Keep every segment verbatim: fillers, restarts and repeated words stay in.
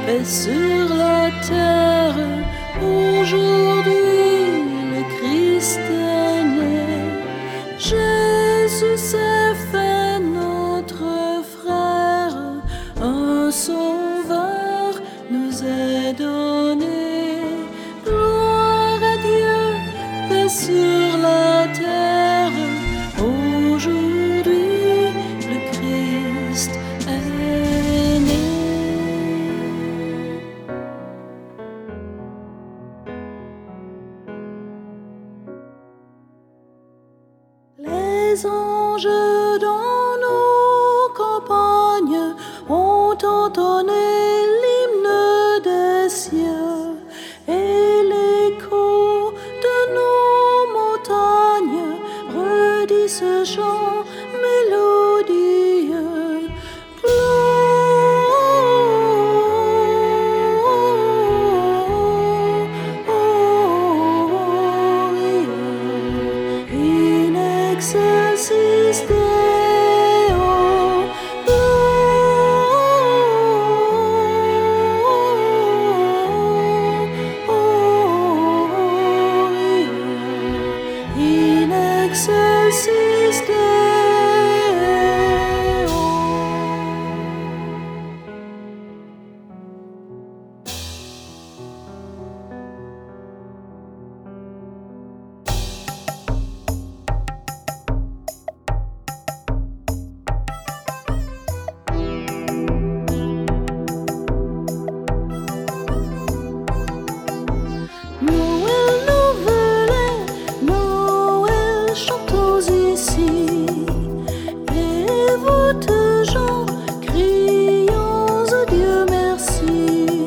paix sur la terre. Aujourd'hui le Christ est né. Jésus s'est fait notre frère, un sauveur nous est donné. Gloire à Dieu, paix sur la terre. Aujourd'hui le Christ est né. Les anges dans nos campagnes ont entonné l'hymne des cieux, et l'écho de nos montagnes redit ce chant mélodieux. In excelsis Deo, in excelsis Deo. Noël, Noël, Noël, chantons ici. Et voûte Jean, crions au Dieu merci.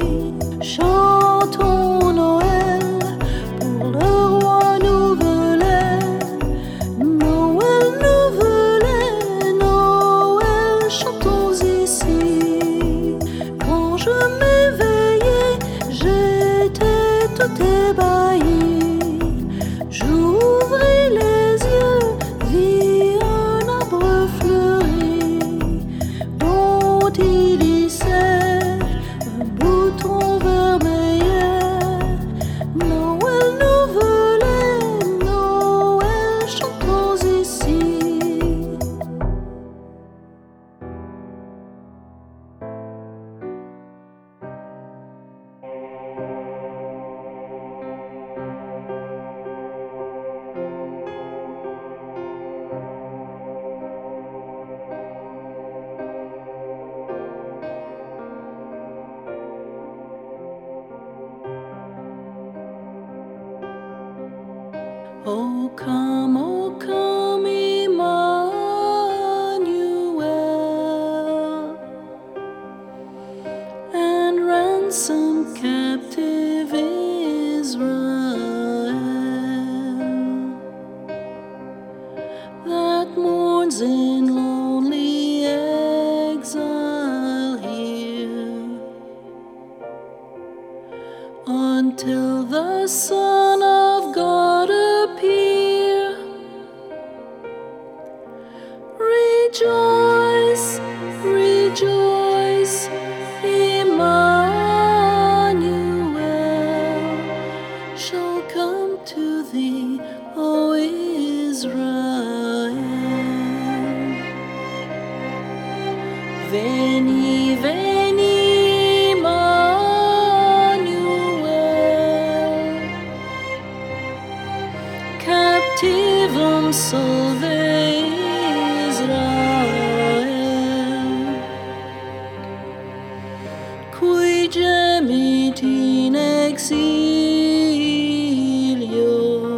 Chantons Noël pour le roi nouvelet. Noël, Noël, Noël, chantons ici. Quand je m'éveillais, j'étais tout ébahi. J'ouvris les yeux, vis un arbre fleuri dont il hissait un bouton vermeil. Noël, Noël, Noël, chantons ici. Oh come, oh come, Emmanuel, and ransom captive Israel that mourns in lonely exile here, until the Son of God appear. Rejoice, rejoice, Emmanuel shall come to thee, O Israel. Veni, veni, Emmanuel, captivum solve Israel, qui gemit in exilio,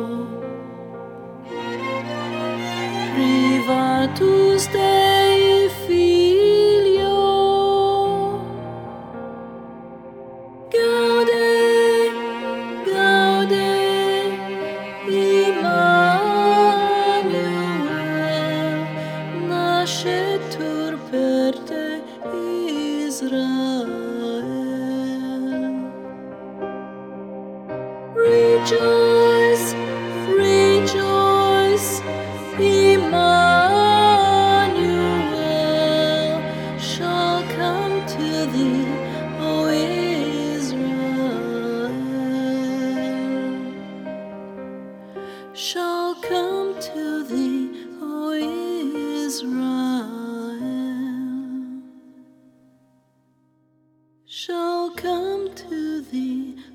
privatus Dei filio. Gaude, gaude, Emmanuel, nascetur per te Israel. Rejoice, rejoice, Emmanuel shall come to thee, O Israel. shall come to thee.